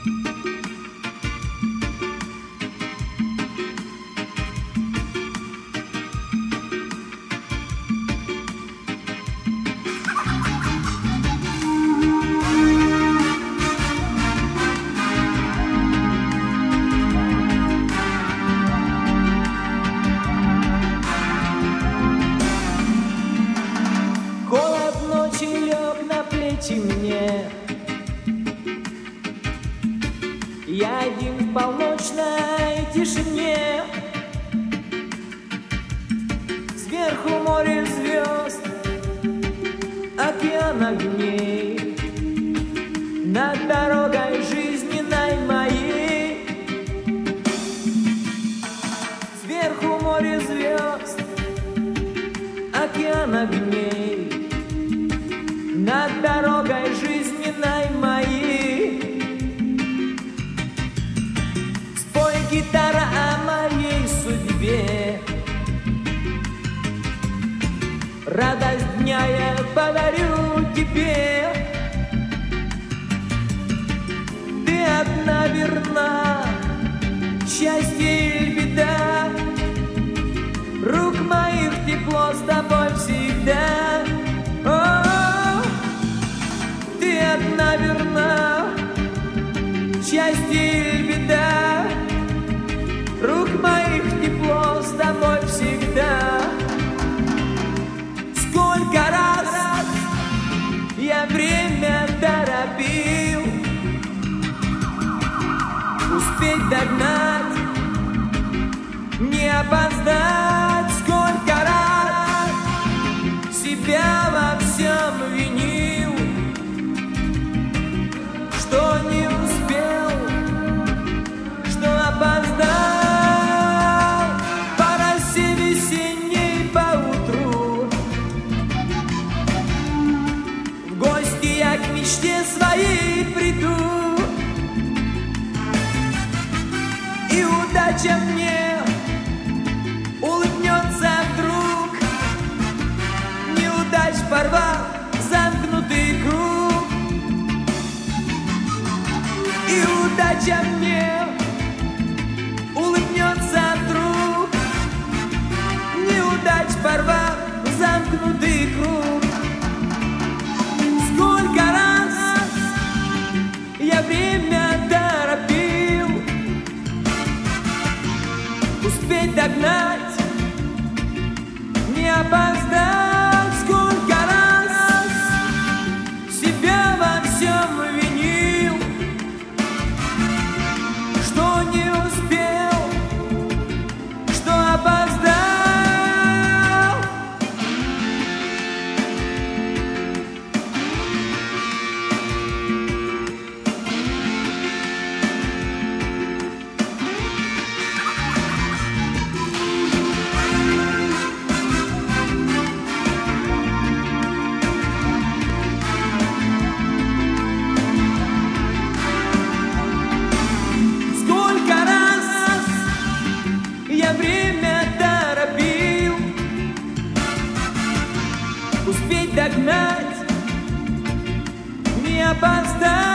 Мне. Я один в полночной тишине. Сверху море звезд, океан огней. Над дорогой жизненной моей. Сверху море звезд, океан огней. Над дорогой жизненной моей. Спой, гитара, о моей судьбе. Радость дня я подарю тебе. Ты одна верна, счастье или беда. Рук моих тепло с тобой всегда. Одна верна, счастье или беда. Рук моих тепло с тобой всегда. Сколько раз я время торопил, успеть догнать, не опоздать. Сколько раз себя во всем винил, что не успел, что опоздал. По росе весенней поутру в гости я к мечте своей приду. И удача мне улыбнется вдруг, неудач порвав замкнутый круг. И удача мне улыбнется вдруг, неудач порвав замкнутый круг. Сколько раз я время торопил, успеть догнать, не опоздать. Сколько раз себя во всем винил, что не успел, что опоздал. Успеть догнать, не опоздать.